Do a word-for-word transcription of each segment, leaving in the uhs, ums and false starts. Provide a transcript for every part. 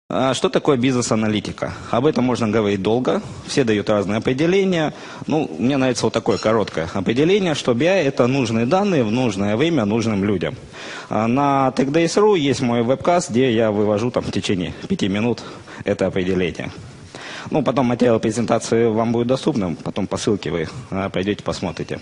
Что такое бизнес-аналитика? Об этом можно говорить долго, все дают разные определения. Ну, мне нравится вот такое короткое определение, что би ай – это нужные данные в нужное время нужным людям. На TechDays точка ру есть мой вебкаст, где я вывожу там в течение пяти минут это определение. Ну, потом материал презентации вам будет доступным, потом по ссылке вы пройдете, посмотрите.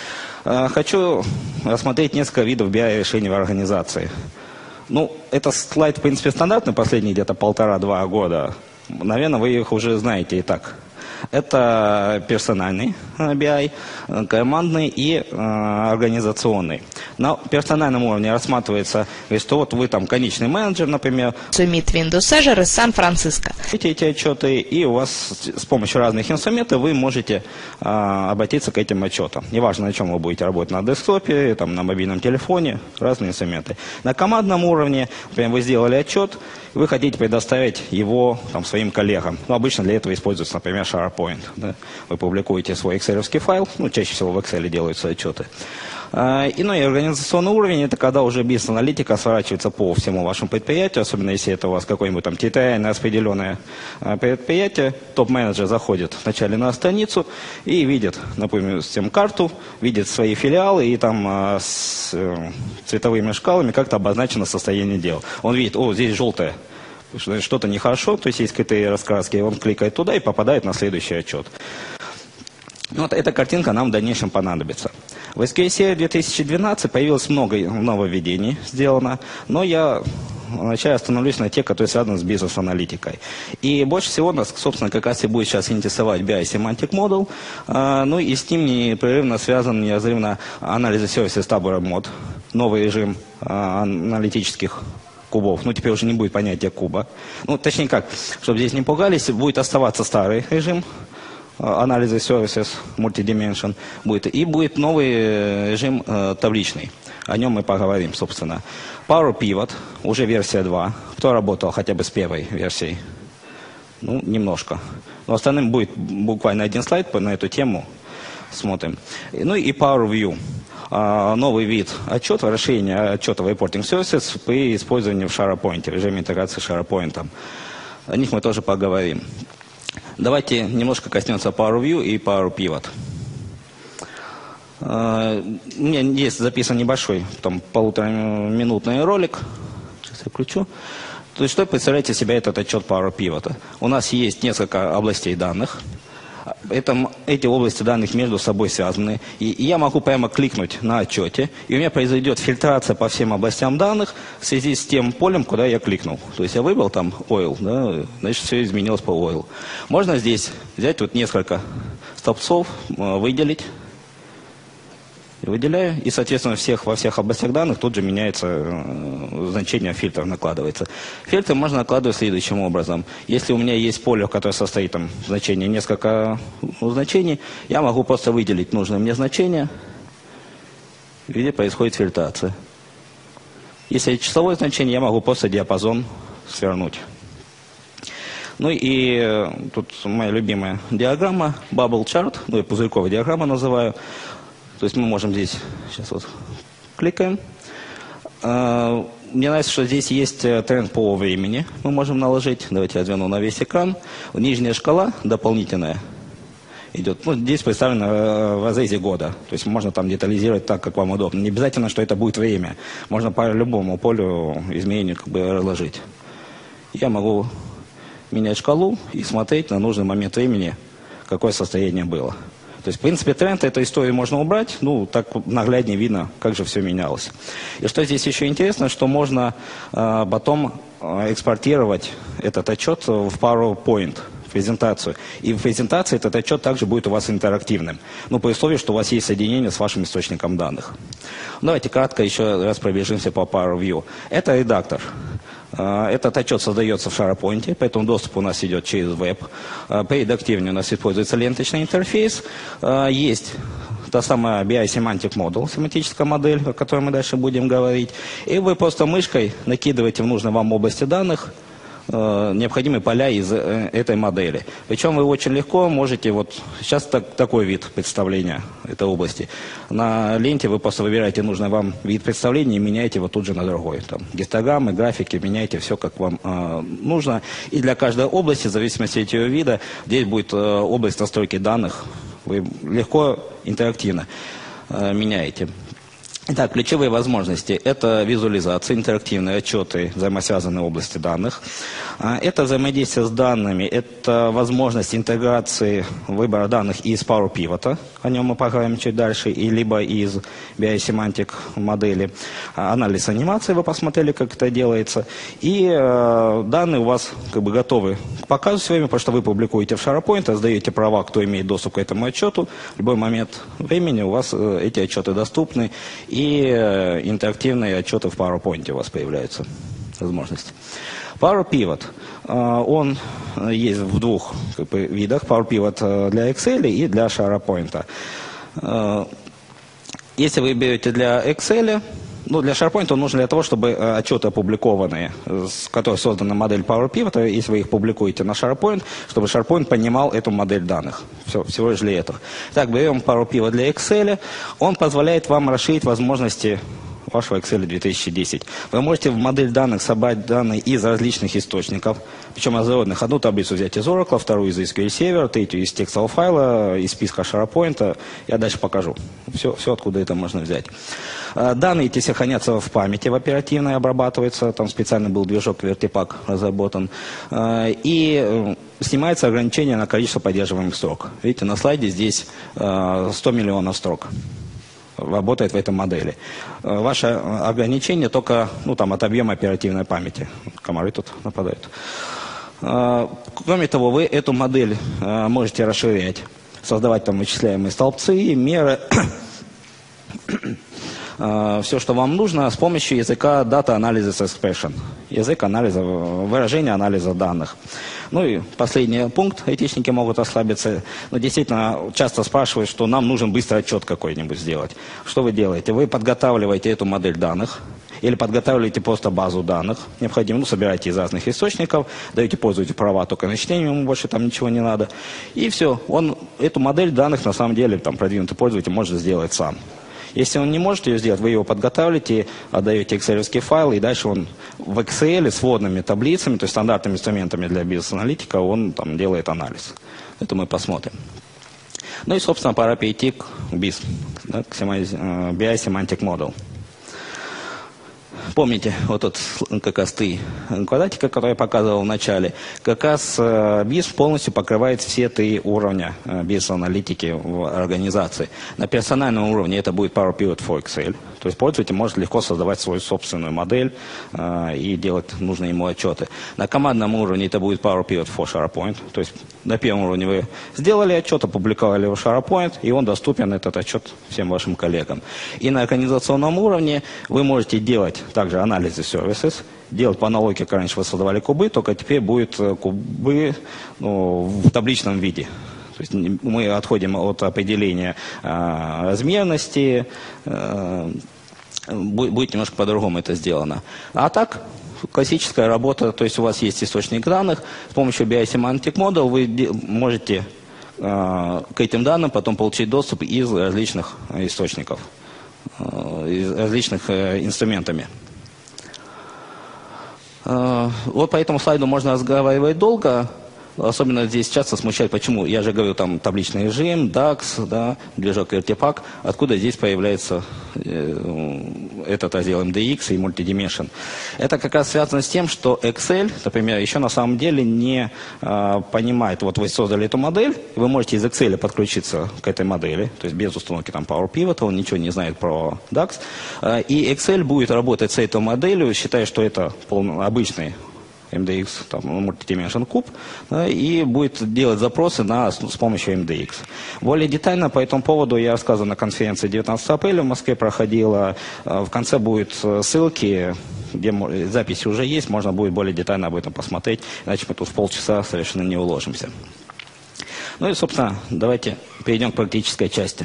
Хочу рассмотреть несколько видов би ай-решений в организации. Ну, это слайд, в принципе, стандартный, последние где-то полтора-два года. Наверное, вы их уже знаете и так. Это персональный би ай, командный и э, организационный. На персональном уровне рассматривается, что вот вы там конечный менеджер, например. Meet Windows Azure из Сан-Франциско. Эти отчеты, и у вас с помощью разных инструментов вы можете э, обратиться к этим отчетам. Неважно, на чем вы будете работать, на десктопе, там, на мобильном телефоне, разные инструменты. На командном уровне, например, вы сделали отчет, вы хотите предоставить его там, своим коллегам. Ну, обычно для этого используется, например, SharePoint. Да? Вы публикуете свой экселевский файл, ну, чаще всего в Excel делаются отчеты. И, ну, и организационный уровень – это когда уже бизнес-аналитика сворачивается по всему вашему предприятию, особенно если это у вас какое-нибудь там территориально распределенное предприятие. Топ-менеджер заходит вначале на страницу и видит, например, с тем карту, видит свои филиалы и там с цветовыми шкалами как-то обозначено состояние дел. Он видит, о, здесь желтое, что-то нехорошо, то есть есть критерии раскраски, он кликает туда и попадает на следующий отчет. Вот эта картинка нам в дальнейшем понадобится. В эс кью эль две тысячи двенадцать появилось много нововведений сделано, но я вначале остановлюсь на тех, которые связаны с бизнес-аналитикой. И больше всего нас, собственно, как раз и будет сейчас интересовать би ай Semantic Model, э, ну и с ним непрерывно связан неразрывно анализ сервиса Tabular Mode, новый режим э, аналитических кубов. Ну, теперь уже не будет понятия куба. Ну, точнее как, чтобы здесь не пугались, будет оставаться старый режим анализа services multidimension будет, и будет новый режим э, табличный. О нем мы поговорим, собственно. Power Pivot, уже версия два. Кто работал хотя бы с первой версией? Ну, немножко. Но остальным будет буквально один слайд на эту тему. Смотрим. Ну и Power View. Uh, новый вид отчета, расширение отчета в Reporting Services при использовании в SharePoint, в режиме интеграции с SharePoint. О них мы тоже поговорим. Давайте немножко коснемся Power View и Power Pivot. Uh, у меня есть записан небольшой, там, полутораминутный ролик. Сейчас я включу. То есть, что представляете себя этот отчет Power Pivot? У нас есть несколько областей данных. Это, эти области данных между собой связаны. И, и я могу прямо кликнуть на отчете, и у меня произойдет фильтрация по всем областям данных в связи с тем полем, куда я кликнул. То есть я выбрал там oil, да, значит все изменилось по oil. Можно здесь взять вот несколько столбцов, выделить. Выделяю, и, соответственно, всех, во всех областях данных тут же меняется э, значение фильтра, накладывается. Фильтр можно накладывать следующим образом. Если у меня есть поле, которое состоит там значение несколько ну, значений, я могу просто выделить нужное мне значение, где происходит фильтрация. Если числовое значение, я могу просто диапазон свернуть. Ну и э, тут моя любимая диаграмма, bubble chart, ну и пузырьковая диаграмма называю. То есть мы можем здесь, сейчас вот кликаем. Мне нравится, что здесь есть тренд по времени. Мы можем наложить. Давайте я разверну на весь экран. Нижняя шкала дополнительная идет. Ну, здесь представлена в разрезе года. То есть можно там детализировать так, как вам удобно. Не обязательно, что это будет время. Можно по любому полю изменений как бы разложить. Я могу менять шкалу и смотреть на нужный момент времени, какое состояние было. То есть, в принципе, тренд этой истории можно убрать, ну, так нагляднее видно, как же все менялось. И что здесь еще интересно, что можно э, потом э, экспортировать этот отчет в PowerPoint, в презентацию. И в презентации этот отчет также будет у вас интерактивным. Ну, при условии, что у вас есть соединение с вашим источником данных. Давайте кратко еще раз пробежимся по Power View. Это редактор. Этот отчет создается в SharePoint, поэтому доступ у нас идет через веб. При редактировании у нас используется ленточный интерфейс. Есть та самая би ай Semantic Model, семантическая модель, о которой мы дальше будем говорить. И вы просто мышкой накидываете в нужной вам области данных э, необходимые поля из э, этой модели. Причем вы очень легко можете, вот сейчас так, такой вид представления этой области. На ленте вы просто выбираете нужный вам вид представления и меняете его тут же на другой. Там, гистограммы, графики, меняете все, как вам э, нужно. И для каждой области, в зависимости от ее вида, здесь будет э, область настройки данных. Вы легко, интерактивно э, меняете. Итак, ключевые возможности – это визуализация, интерактивные отчеты, взаимосвязанные области данных. Это взаимодействие с данными, это возможность интеграции выбора данных из Power Pivot, о нем мы поговорим чуть дальше, и либо из би ай Semantic модели. Анализ анимации, вы посмотрели, как это делается. И э, данные у вас как бы готовы к показу сегодня, потому что вы публикуете в SharePoint, сдаете права, кто имеет доступ к этому отчету. В любой момент времени у вас э, эти отчеты доступны. И э, интерактивные отчеты в PowerPoint у вас появляются возможности. Power Pivot, э, он есть в двух как бы, видах. Power Pivot для Excel и для SharePoint. Э, если вы берете для Excel, ну, для SharePoint он нужен для того, чтобы э, отчеты опубликованные, с которой создана модель Power Pivot, если вы их публикуете на SharePoint, чтобы SharePoint понимал эту модель данных. Все, всего лишь для этого. Так, берем Power Pivot для Excel. Он позволяет вам расширить возможности вашего Excel две тысячи десять. Вы можете в модель данных собрать данные из различных источников, причем разродных. Одну таблицу взять из Oracle, вторую из эс кью эль Server, третью из текстового файла, из списка SharePoint. Я дальше покажу. Все, все, откуда это можно взять. Данные эти все хранятся в памяти, в оперативной обрабатываются. Там специально был движок Vertipack разработан. И снимается ограничение на количество поддерживаемых строк. Видите, на слайде здесь сто миллионов строк работает в этой модели. Ваше ограничение только ну, там, от объема оперативной памяти. Комары тут нападают. Кроме того, вы эту модель можете расширять, создавать там вычисляемые столбцы, меры, все, что вам нужно, с помощью языка Data Analysis Expression. Язык анализа, выражения анализа данных. Ну и последний пункт, айтишники могут расслабиться. Но действительно, часто спрашивают, что нам нужен быстрый отчет какой-нибудь сделать. Что вы делаете? Вы подготавливаете эту модель данных, или подготавливаете просто базу данных, необходимо, ну, собираете из разных источников, даете пользователю права только на чтение, ему больше там ничего не надо. И все, он эту модель данных, на самом деле, там, продвинутый пользователь может сделать сам. Если он не может ее сделать, вы его подготавливаете, отдаете экселевский файл, и дальше он в Excel с вводными таблицами, то есть стандартными инструментами для бизнес-аналитика, он там делает анализ. Это мы посмотрим. Ну и, собственно, пора перейти к би ай эс, да, к би ай Semantic Model. Помните, вот тут как раз три квадратика, которые я показывал в начале, как раз би ай эс полностью покрывает все три уровня бизнес-аналитики в организации. На персональном уровне это будет Power Pivot for Excel, то есть пользователь может легко создавать свою собственную модель э, и делать нужные ему отчеты. На командном уровне это будет Power Pivot for SharePoint, то есть на первом уровне вы сделали отчет, опубликовали его в SharePoint, и он доступен, этот отчет, всем вашим коллегам. И на организационном уровне вы можете делать также анализы services, делать по аналогии, как раньше вы создавали кубы, только теперь будет кубы ну, в табличном виде. То есть мы отходим от определения э, размерности, э, будет, будет немножко по-другому это сделано. А так, классическая работа, то есть у вас есть источник данных, с помощью би ай Semantic Model вы можете э, к этим данным потом получить доступ из различных источников, э, из различных э, инструментами. Э, вот по этому слайду можно разговаривать долго. Особенно здесь часто смущает, почему, я же говорю, там табличный режим, дакс, да, движок Vertipack, откуда здесь появляется э, этот раздел эм ди икс и Multidimension. Это как раз связано с тем, что Excel, например, еще на самом деле не э, понимает, вот вы создали эту модель, вы можете из Excel подключиться к этой модели, то есть без установки там Power Pivot, он ничего не знает про дакс, э, и Excel будет работать с этой моделью, считая, что это полно, обычный эм ди икс, там, Multidimension куб, да, и будет делать запросы на, с помощью эм ди икс. Более детально по этому поводу я рассказывал на конференции девятнадцатого апреля в Москве проходила. В конце будут ссылки, где записи уже есть, можно будет более детально об этом посмотреть, иначе мы тут в полчаса совершенно не уложимся. Ну и, собственно, давайте перейдем к практической части.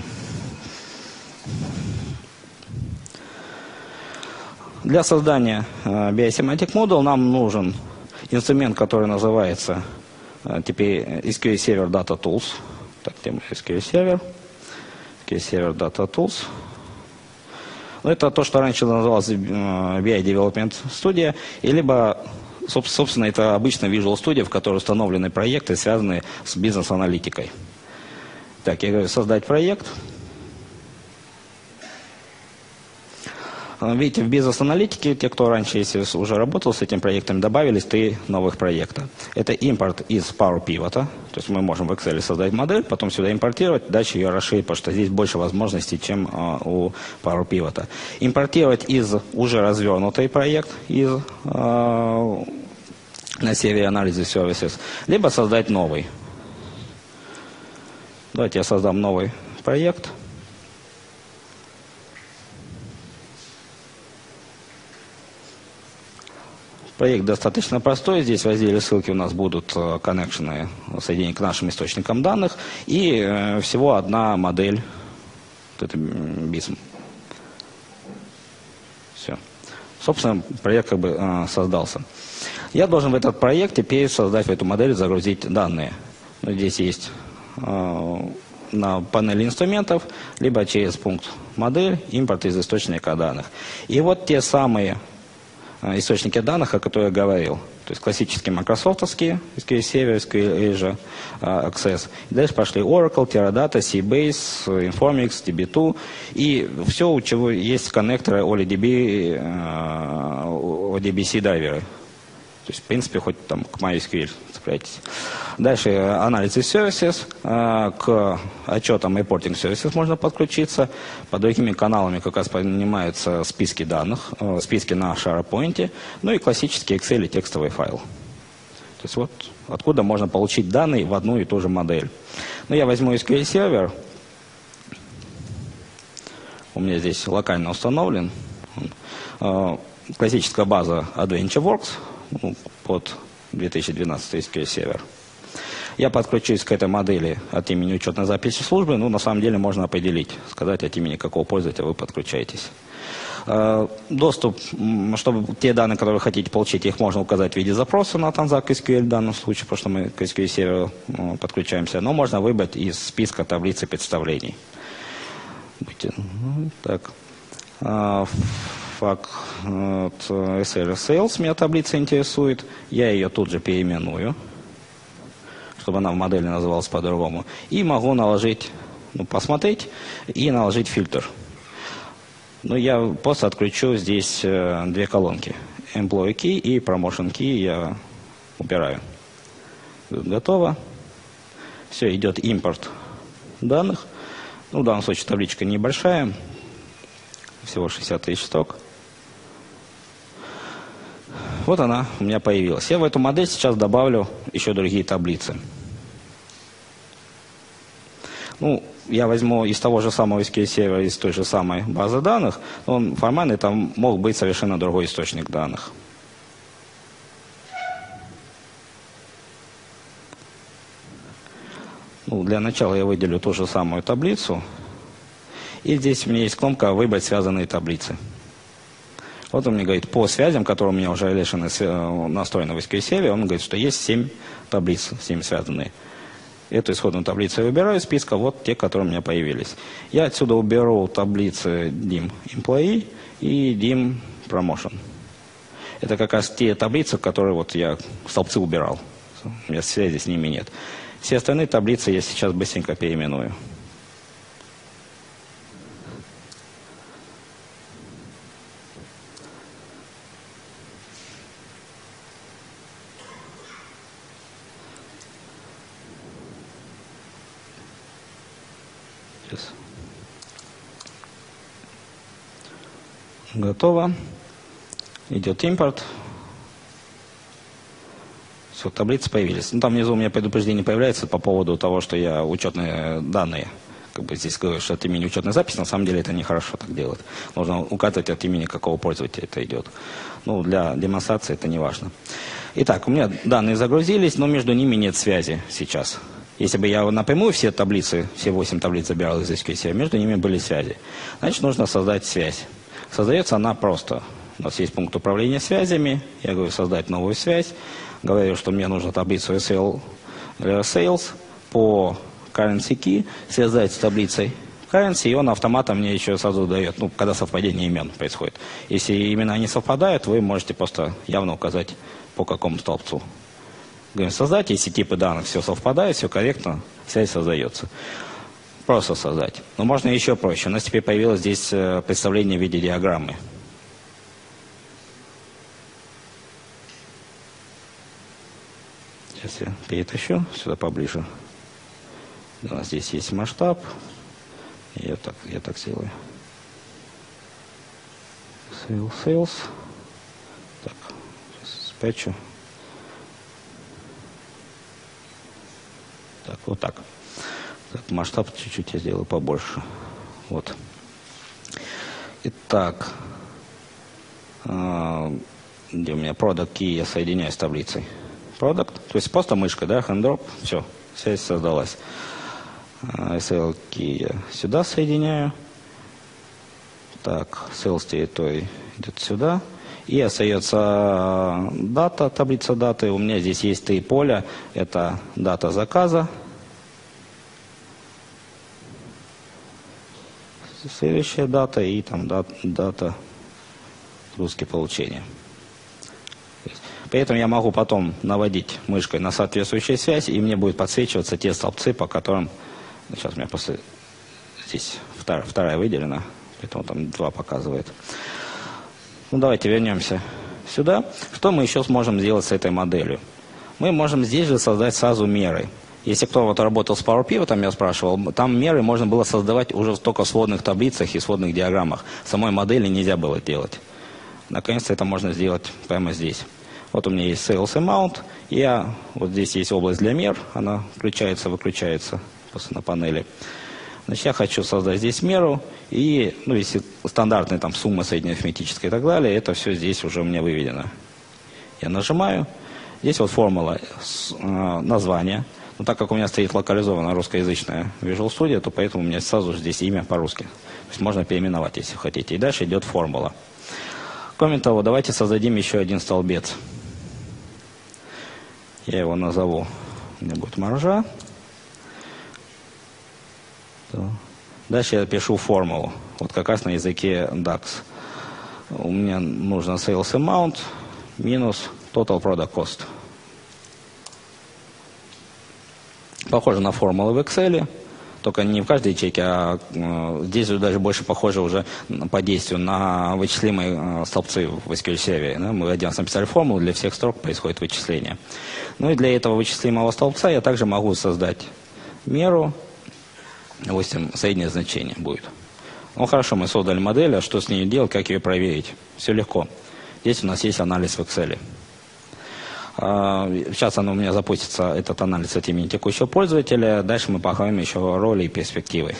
Для создания би ай Semantic Model нам нужен инструмент, который называется теперь эс кью эль Server Data Tools. Так, тема эс кью эль Server. эс кью эль Server Data Tools. Ну, это то, что раньше называлось би ай Development Studio, и либо, собственно, это обычно Visual Studio, в которой установлены проекты, связанные с бизнес-аналитикой. Так, я говорю, создать проект. Видите, в бизнес-аналитике, те, кто раньше, если уже работал с этим проектом, добавились три новых проекта. Это импорт из Power Pivot, то есть мы можем в Excel создать модель, потом сюда импортировать, дальше ее расширить, потому что здесь больше возможностей, чем а, у Power Pivot. Импортировать из уже развернутый проект, из а, на сервере Analysis Services, либо создать новый. Давайте я создам новый проект. Проект достаточно простой. Здесь в разделе ссылки у нас будут коннекшены, соединения к нашим источникам данных. И э, всего одна модель. Вот это бисм. Все. Собственно, проект как бы э, создался. Я должен в этот проект теперь создать в эту модель, загрузить данные. Ну, здесь есть э, на панели инструментов, либо через пункт модель, импорт из источника данных. И вот те самые источники данных, о которых я говорил. То есть классические майкрософтовские, эс кью эль Server, эс кью эль Azure Access. И дальше пошли Oracle, Teradata, Sybase, Informix, ди би два. И все, у чего есть коннекторы OLEDB, о ди би си драйверы. То есть, в принципе, хоть там к MySQL цепляйтесь. Дальше Analysis Services. К отчетам Reporting Services можно подключиться. По другими каналами как раз поднимаются списки данных, списки на SharePoint. Ну и классический Excel и текстовый файл. То есть вот откуда можно получить данные в одну и ту же модель. Ну, я возьму эс кью эль Server. У меня здесь локально установлен. Классическая база AdventureWorks. Ну, под две тысячи двенадцатый эс кью эль Server. Я подключусь к этой модели от имени учетной записи службы. Ну, на самом деле можно определить, сказать, от имени какого пользователя вы подключаетесь. Доступ, чтобы те данные, которые вы хотите получить, их можно указать в виде запроса на Transact эс кью эль в данном случае, потому что мы к эс кью эль Server ну, подключаемся. Но можно выбрать из списка таблицы представлений. Так. Фак эс эр Sales меня таблица интересует. Я ее тут же переименую, чтобы она в модели называлась по-другому. И могу наложить, ну, посмотреть и наложить фильтр. Но я просто отключу здесь э, две колонки. Employee Key и Promotion Key я убираю. Готово. Все, идет импорт данных. Ну, в данном случае табличка небольшая. Всего шестьдесят тысяч строк. Вот она у меня появилась. Я в эту модель сейчас добавлю еще другие таблицы. Ну, я возьму из того же самого эс кью эль Server, из той же самой базы данных. Он формально там мог быть совершенно другой источник данных. Ну, для начала я выделю ту же самую таблицу. И здесь у меня есть кнопка «Выбрать связанные таблицы». Вот он мне говорит, по связям, которые у меня уже настроены в эс кью эль Server, он говорит, что есть семь таблиц, семь связанные. Эту исходную таблицу я выбираю из списка, вот те, которые у меня появились. Я отсюда уберу таблицы dim Employee и dim Promotion. Это как раз те таблицы, которые вот я столбцы убирал. У меня связи с ними нет. Все остальные таблицы я сейчас быстренько переименую. Сейчас. Готово. Идет импорт. Все, таблицы появились. Ну, там внизу у меня предупреждение появляется по поводу того, что я учетные данные, как бы здесь говорю, что от имени учетной записи, на самом деле это нехорошо так делать. Нужно указывать от имени какого пользователя это идет. Ну, для демонстрации это не важно. Итак, у меня данные загрузились, но между ними нет связи сейчас. Если бы я напрямую все таблицы, все восемь таблиц забирал из эс кью эль Server, между ними были связи. Значит, нужно создать связь. Создается она просто. У нас есть пункт управления связями. Я говорю, создать новую связь. говорю, что мне нужно таблицу эс эл Sales по currency key связать с таблицей currency, и он автоматом мне еще сразу дает, ну, когда совпадение имен происходит. Если имена не совпадают, вы можете просто явно указать, по какому столбцу. Говорим, создать, если типы данных все совпадают, все корректно, связь создается. Просто создать. Но можно еще проще. У нас теперь появилось здесь представление в виде диаграммы. Сейчас я перетащу сюда поближе. У нас здесь есть масштаб. Я так, я так сделаю. Sales, sales. Так, сейчас спрячу. Так, вот так. Так, масштаб чуть-чуть я сделаю побольше. Вот. Итак, э, где у меня product key, я соединяю с таблицей. Product, то есть просто мышкой, да, hand drop, все, связь создалась. эс эл key я сюда соединяю. Так, sales territory идет сюда. И остается дата, таблица даты. У меня здесь есть три поля. Это дата заказа. Следующая дата и там дата, дата русские получения. При этом я могу потом наводить мышкой на соответствующую связь, и мне будет подсвечиваться те столбцы, по которым... Сейчас у меня после... Здесь вторая, вторая выделена, поэтому там два показывает. Ну, давайте вернемся сюда. Что мы еще сможем сделать с этой моделью? Мы можем здесь же создать сразу меры. Если кто вот работал с Power Pivot, там я спрашивал, там меры можно было создавать уже только в сводных таблицах и сводных диаграммах. Самой модели нельзя было делать. Наконец-то это можно сделать прямо здесь. Вот у меня есть Sales Amount. Я, вот здесь есть область для мер. Она включается, выключается просто на панели. Значит, я хочу создать здесь меру. И, ну, если стандартная там сумма среднеарифметическая и так далее, это все здесь уже у меня выведено. Я нажимаю. Здесь вот формула э, названия. Но так как у меня стоит локализованная русскоязычная Visual Studio, то поэтому у меня сразу же здесь имя по-русски. То есть можно переименовать, если хотите. И дальше идет формула. Кроме того, давайте создадим еще один столбец. Я его назову. У меня будет маржа. Дальше я пишу формулу. Вот как раз на языке дакс. У меня нужно Sales Amount минус Total Product Cost. Похоже на формулы в Excel, только не в каждой ячейке, а э, здесь даже больше похоже уже по действию на вычислимые э, столбцы в эс кью эль-сервере. Да? Мы один раз написали формулу, для всех строк происходит вычисление. Ну и для этого вычислимого столбца я также могу создать меру, допустим, среднее значение будет. Ну хорошо, мы создали модель, а что с ней делать, как ее проверить? Все легко. Здесь у нас есть анализ в Excel. Сейчас оно у меня запустится, этот анализ от имени текущего пользователя. Дальше мы поговорим еще о роли и перспективы.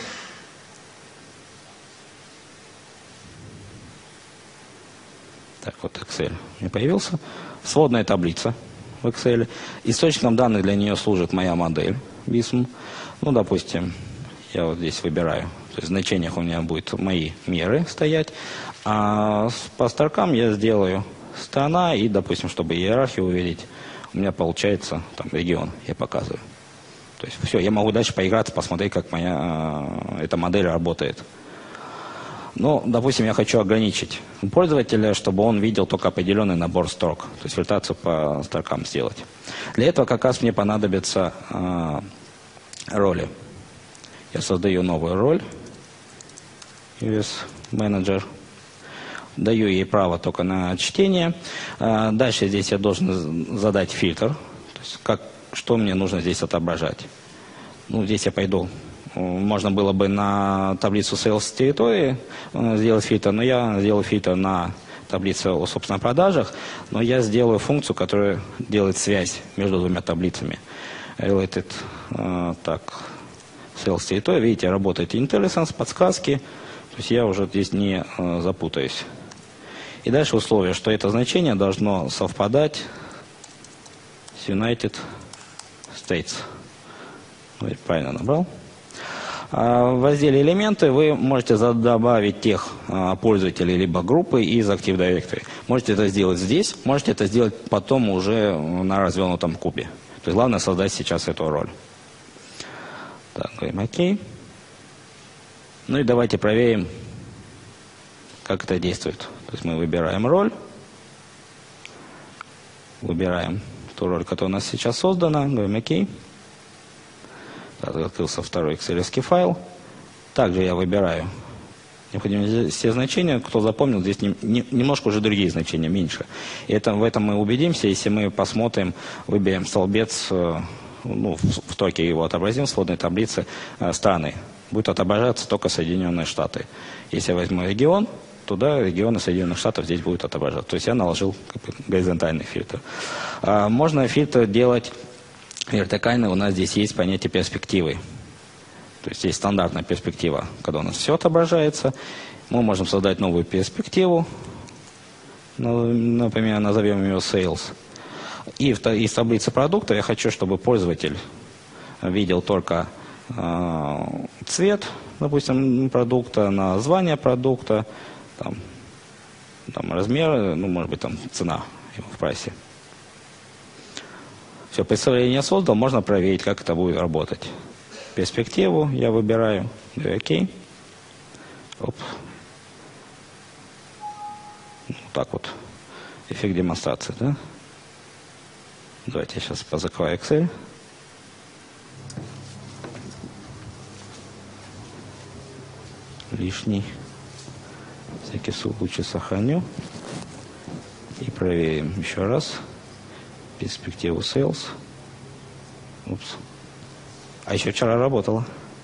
Так, вот Excel у меня появился. Сводная таблица в Excel. Источником данных для нее служит моя модель бисм. Ну, допустим, я вот здесь выбираю. То есть в значениях у меня будут мои меры стоять. А по строкам я сделаю страна, и, допустим, чтобы иерархию увидеть, у меня получается там регион, я показываю. То есть все, я могу дальше поиграться, посмотреть, как моя э, эта модель работает. Но, допустим, я хочу ограничить пользователя, чтобы он видел только определенный набор строк, то есть фильтрацию по строкам сделать. Для этого как раз мне понадобятся э, роли. Я создаю новую роль, ю эс Manager. Даю ей право только на чтение. Дальше здесь я должен задать фильтр. То есть как, что мне нужно здесь отображать. Ну, здесь я пойду. Можно было бы на таблицу Sales территории сделать фильтр, но я сделаю фильтр на таблице о собственных продажах, но я сделаю функцию, которая делает связь между двумя таблицами. Related, так, Sales территория. Видите, работает IntelliSense, подсказки. То есть я уже здесь не запутаюсь. И дальше условие, что это значение должно совпадать с United States. Ну, я правильно набрал. А в разделе «Элементы» вы можете добавить тех а, пользователей либо группы из Active Directory. Можете это сделать здесь, можете это сделать потом уже на развернутом кубе. То есть главное создать сейчас эту роль. Так, говорим ОК. Ну и давайте проверим, как это действует. То есть мы выбираем роль. Выбираем ту роль, которая у нас сейчас создана. Говорим ОК. Так, открылся второй экселевский файл. Также я выбираю необходимые все значения. Кто запомнил, здесь не, не, немножко уже другие значения, меньше. И это, в этом мы убедимся, если мы посмотрим, выберем столбец, ну, в, в токе его отобразим, в сводной таблице э, страны. Будет отображаться только Соединенные Штаты. Если я возьму регион, туда регионы Соединенных Штатов здесь будут отображаться. То есть я наложил как бы горизонтальный фильтр. А, можно фильтр делать вертикально. У нас здесь есть понятие перспективы. То есть есть стандартная перспектива, когда у нас все отображается. Мы можем создать новую перспективу. Например, назовем ее Sales. И из таблицы продукта я хочу, чтобы пользователь видел только э, цвет, допустим, продукта, название продукта, там, там размер, ну, может быть, там цена его в прайсе. Все, представление создал, можно проверить, как это будет работать. Перспективу я выбираю, ОК. Оп. Вот так вот. Эффект демонстрации, да? Давайте я сейчас позакрою Excel. Лишний. Всякий случай сохраню. И проверим еще раз. Перспективу Sales. Упс. А еще вчера работала.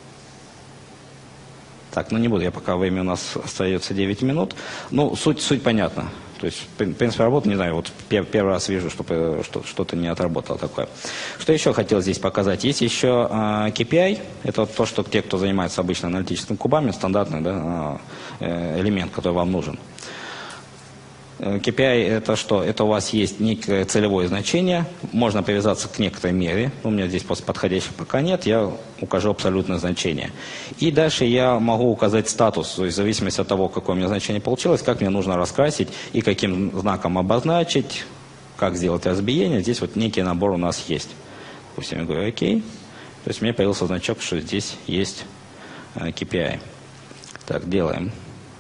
Так, ну не буду, я пока время у нас остается девять минут. Ну, суть, суть понятна. То есть, в принципе, работа, не знаю, вот первый раз вижу, что что-то не отработало такое. Что еще хотел здесь показать? Есть еще э, кей пи ай. Это вот то, что те, кто занимается обычно аналитическими кубами, стандартный, да, э, элемент, который вам нужен. кей пи ай это что? Это у вас есть некое целевое значение, можно привязаться к некоторой мере. У меня здесь подходящих пока нет, я укажу абсолютное значение. И дальше я могу указать статус, то есть в зависимости от того, какое у меня значение получилось, как мне нужно раскрасить и каким знаком обозначить, как сделать разбиение. Здесь вот некий набор у нас есть. Допустим, я говорю ОК. То есть у меня появился значок, что здесь есть кей пи ай. Так, делаем.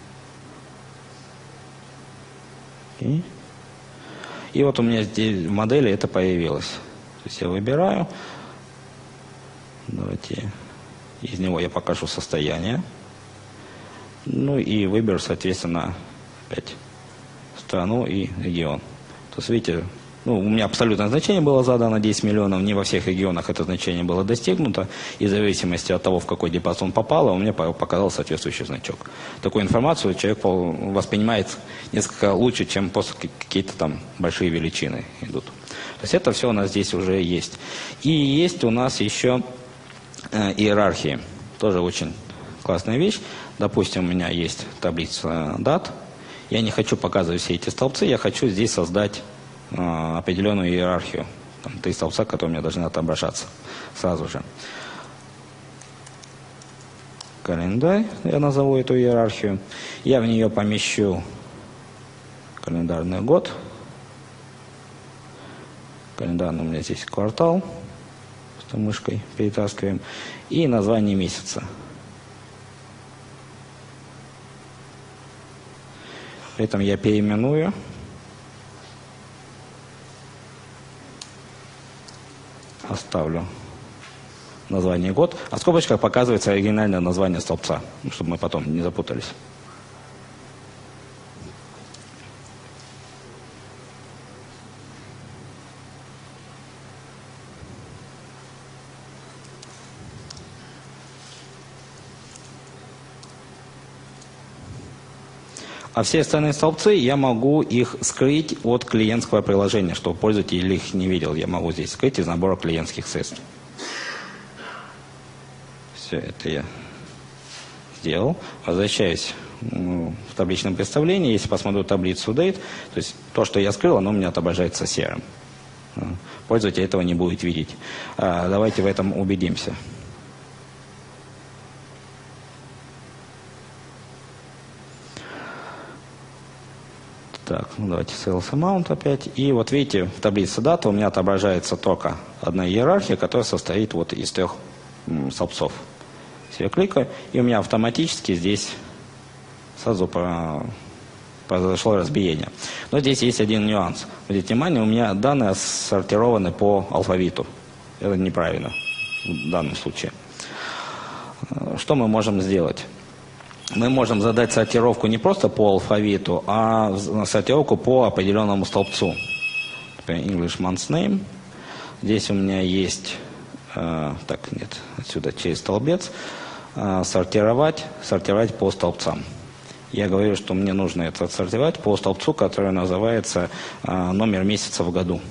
И вот у меня здесь в модели это появилось. То есть я выбираю. Давайте из него я покажу состояние. Ну и выберу, соответственно, опять страну и регион. То есть, видите, ну, у меня абсолютное значение было задано десять миллионов. Не во всех регионах это значение было достигнуто. И в зависимости от того, в какой диапазон попало, у меня показал соответствующий значок. Такую информацию человек воспринимает несколько лучше, чем после какие-то там большие величины идут. То есть это все у нас здесь уже есть. И есть у нас еще э, иерархии. Тоже очень классная вещь. Допустим, у меня есть таблица дат. Я не хочу показывать все эти столбцы. Я хочу здесь создать определенную иерархию. Там три столбца, которые у меня должны отображаться сразу же. Календарь, я назову эту иерархию. Я в нее помещу календарный год. Календарный у меня здесь квартал. С мышкой перетаскиваем. И название месяца. При этом я переименую. Оставлю название год. А в скобочках показывается оригинальное название столбца, чтобы мы потом не запутались. А все остальные столбцы я могу их скрыть от клиентского приложения, чтобы пользователь их не видел. Я могу здесь скрыть из набора клиентских средств. Все это я сделал. Возвращаюсь в табличном представлении. Если посмотрю таблицу date, то есть то, что я скрыл, оно у меня отображается серым. Пользователь этого не будет видеть. Давайте в этом убедимся. Так, ну давайте sales amount опять. И вот видите, в таблице дата у меня отображается только одна иерархия, которая состоит вот из трех м, столбцов. Если я кликаю, и у меня автоматически здесь сразу про... произошло разбиение. Но здесь есть один нюанс. Обратите внимание, у меня данные сортированы по алфавиту. Это неправильно в данном случае. Что мы можем сделать? Мы можем задать сортировку не просто по алфавиту, а сортировку по определенному столбцу. Например, English Month's Name. Здесь у меня есть, э, так, нет, отсюда через столбец, э, сортировать, сортировать по столбцам. Я говорю, что мне нужно это отсортировать по столбцу, который называется э, номер месяца в году.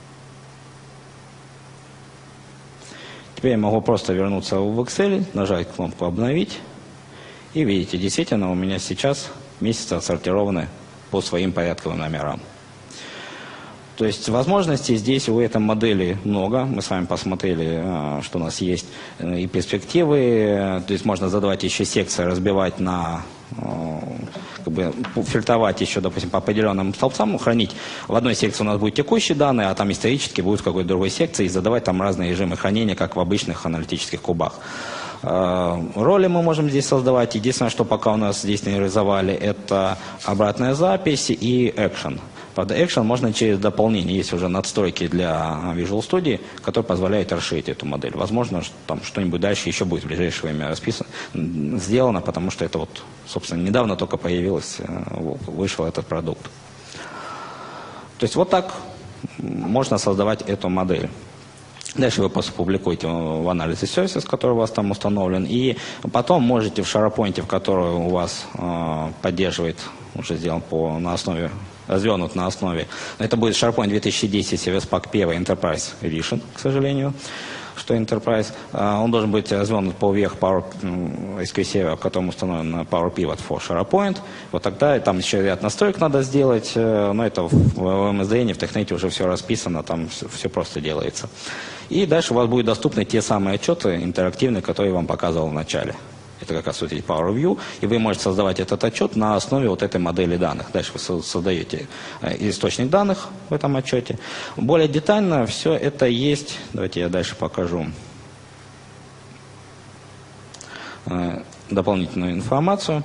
Теперь я могу просто вернуться в Excel, нажать кнопку «Обновить». И видите, действительно у меня сейчас месяцы отсортированы по своим порядковым номерам. То есть возможностей здесь у этой модели много. Мы с вами посмотрели, что у нас есть и перспективы. То есть можно задавать еще секции, разбивать на, как бы, фильтровать еще, допустим, по определенным столбцам, хранить. В одной секции у нас будут текущие данные, а там исторически будут в какой-то другой секции, и задавать там разные режимы хранения, как в обычных аналитических кубах. Роли мы можем здесь создавать. Единственное, что пока у нас здесь не реализовали, это обратная запись и экшен. Правда, экшен можно через дополнение. Есть уже надстройки для Visual Studio, которые позволяют расширить эту модель. Возможно, там что-нибудь дальше еще будет в ближайшее время расписано, сделано, потому что это вот, собственно, недавно только появилось, вышел этот продукт. То есть вот так можно создавать эту модель. Дальше вы просто публикуете в анализе Services, который у вас там установлен, и потом можете в SharePoint, в который у вас э, поддерживает, уже сделан по, на основе, развернут на основе, это будет SharePoint две тысячи десять Service Pack один Enterprise Edition, к сожалению, что Enterprise. Э, он должен быть развернут по верх Power эс кью эль Server, в котором установлен Power Pivot for SharePoint. Вот тогда там еще ряд настроек надо сделать, э, но это в, в эм эс ди эн, в Технете уже все расписано, там все, все просто делается. И дальше у вас будут доступны те самые отчеты интерактивные, которые я вам показывал в начале. Это как раз вот эти Power View, и вы можете создавать этот отчет на основе вот этой модели данных. Дальше вы создаете источник данных в этом отчете. Более детально все это есть. Давайте я дальше покажу дополнительную информацию.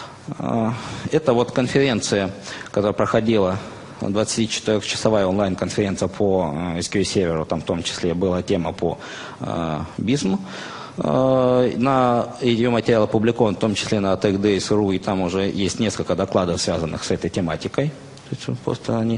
Это вот конференция, которая проходила, двадцатичетырёхчасовая онлайн-конференция по эс кью эль серверу, там в том числе была тема по э, бизму. Э, на ее материал опубликован, в том числе на TechDays точка ру, и там уже есть несколько докладов, связанных с этой тематикой. То есть просто они,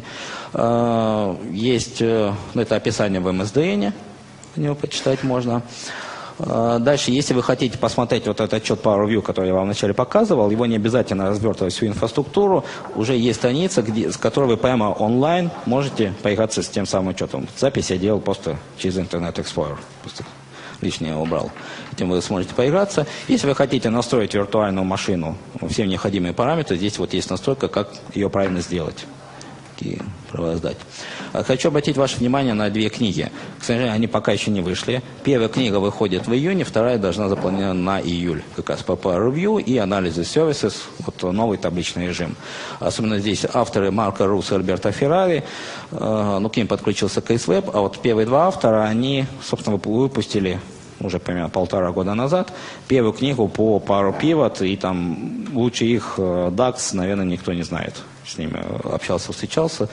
э, есть э, это описание в эм эс ди эн, его почитать можно. Дальше, если вы хотите посмотреть вот этот отчет Power View, который я вам вначале показывал, его не обязательно развертывать всю инфраструктуру, уже есть страница, где, с которой вы прямо онлайн можете поиграться с тем самым отчетом. Запись я делал просто через Internet Explorer, просто лишнее я убрал. Этим вы сможете поиграться. Если вы хотите настроить виртуальную машину, все необходимые параметры, здесь вот есть настройка, как ее правильно сделать. Какие права сдать. Хочу обратить ваше внимание на две книги. К сожалению, они пока еще не вышли. Первая книга выходит в июне, вторая должна запланирована на июль. Как раз по Power Review и анализы Services, вот новый табличный режим. Особенно здесь авторы Марко Руссо и Альберто Феррари. Ну, к ним подключился Крис Вебб, а вот первые два автора, они, собственно, выпустили уже примерно полтора года назад первую книгу по Power Pivot, и там лучше их дакс, наверное, никто не знает. С ними общался, встречался.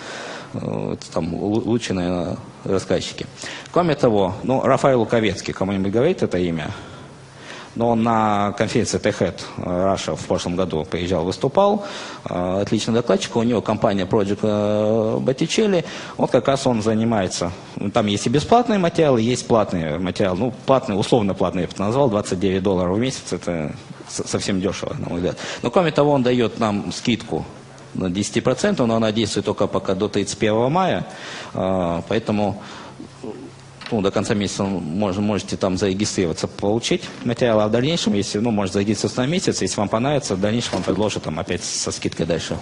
Там лучшие, наверное, рассказчики. Кроме того, ну, Рафаэль Луковецкий, кому-нибудь говорит это имя? Но он на конференции TechEd Russia в прошлом году приезжал, выступал. Отличный докладчик. У него компания Project Botticelli. Вот как раз он занимается. Там есть и бесплатные материалы, есть платные материалы. Ну, платные, условно платные, я бы назвал, двадцать девять долларов в месяц. Это совсем дешево, на мой взгляд. Но кроме того, он дает нам скидку на десять процентов, но она действует только пока до тридцать первого мая. Поэтому ну, до конца месяца мож, можете там зарегистрироваться, получить материалы, а в дальнейшем, если, ну, можете зарегистрироваться на месяц, если вам понравится, в дальнейшем вам предложат там опять со скидкой дальше.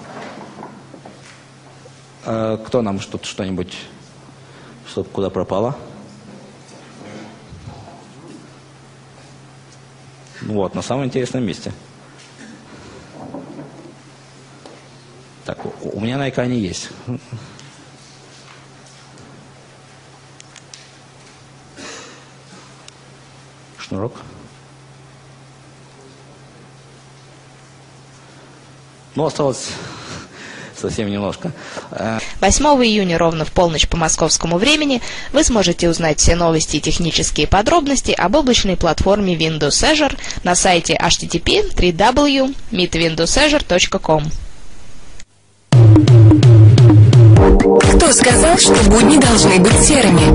А кто нам что-то, что-нибудь, что куда пропало? Вот, на самом интересном месте. Так, у У меня на экране есть. Шнурок. Ну, осталось совсем немножко. восьмого июня ровно в полночь по московскому времени вы сможете узнать все новости и технические подробности об облачной платформе Windows Azure на сайте эйч ти ти пи три дабл ю точка мит виндоус азер точка ком. Кто сказал, что будни должны быть серыми?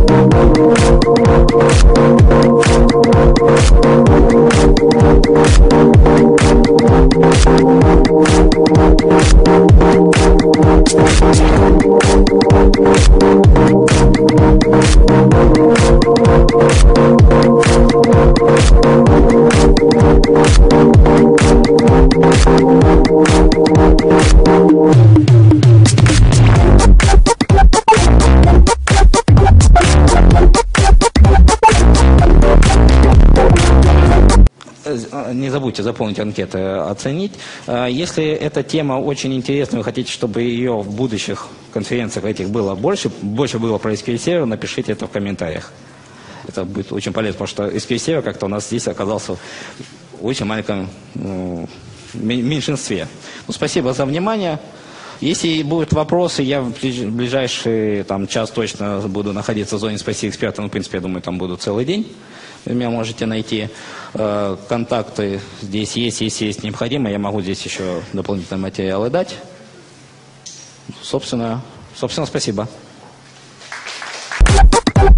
Не забудьте заполнить анкеты, оценить. Если эта тема очень интересна, вы хотите, чтобы ее в будущих конференциях этих было больше, больше было про эс кью эль-сервер, напишите это в комментариях. Это будет очень полезно, потому что эс кью эль-сервер как-то у нас здесь оказался в очень маленьком ну, меньшинстве. Ну, спасибо за внимание. Если будут вопросы, я в ближайший там, час точно буду находиться в зоне «Спроси эксперта». Ну, в принципе, я думаю, там буду целый день. Вы меня можете найти. Э, контакты здесь есть, если есть необходимо. Я могу здесь еще дополнительные материалы дать. Собственно, собственно, спасибо.